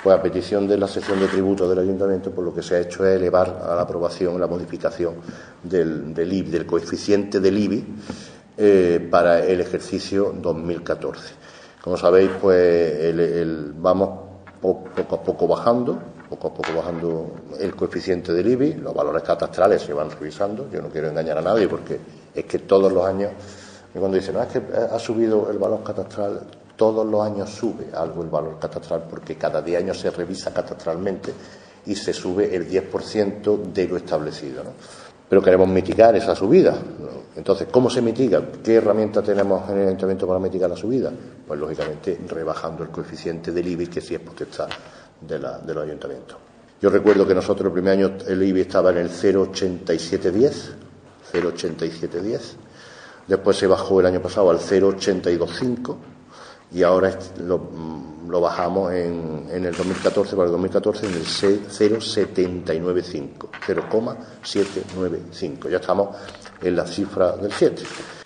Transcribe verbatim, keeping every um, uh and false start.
Pues a petición de la sección de tributos del Ayuntamiento, pues lo que se ha hecho es elevar a la aprobación la modificación del, del I B I, del coeficiente del I B I, eh, para el ejercicio dos mil catorce. Como sabéis, pues el, el, vamos poco a poco bajando, poco a poco bajando el coeficiente del I B I, los valores catastrales se van revisando. Yo no quiero engañar a nadie porque es que todos los años, cuando dicen, no, es que ha subido el valor catastral, todos los años sube algo el valor catastral porque cada diez años se revisa catastralmente y se sube el diez por ciento de lo establecido, ¿no? Pero queremos mitigar esa subida, ¿no? Entonces, ¿cómo se mitiga? ¿Qué herramienta tenemos en el Ayuntamiento para mitigar la subida? Pues, lógicamente, rebajando el coeficiente del I B I, que sí es potestad de, la, de los ayuntamientos. Yo recuerdo que nosotros el primer año el I B I estaba en el cero coma ochenta y siete diez, cero coma ochenta y siete diez, después se bajó el año pasado al cero coma ochenta y dos cinco y ahora lo, lo bajamos en, en el dos mil catorce, para el dos mil catorce en el cero coma setenta y nueve cinco, cero coma setecientos noventa y cinco. Ya estamos en la cifra del siete.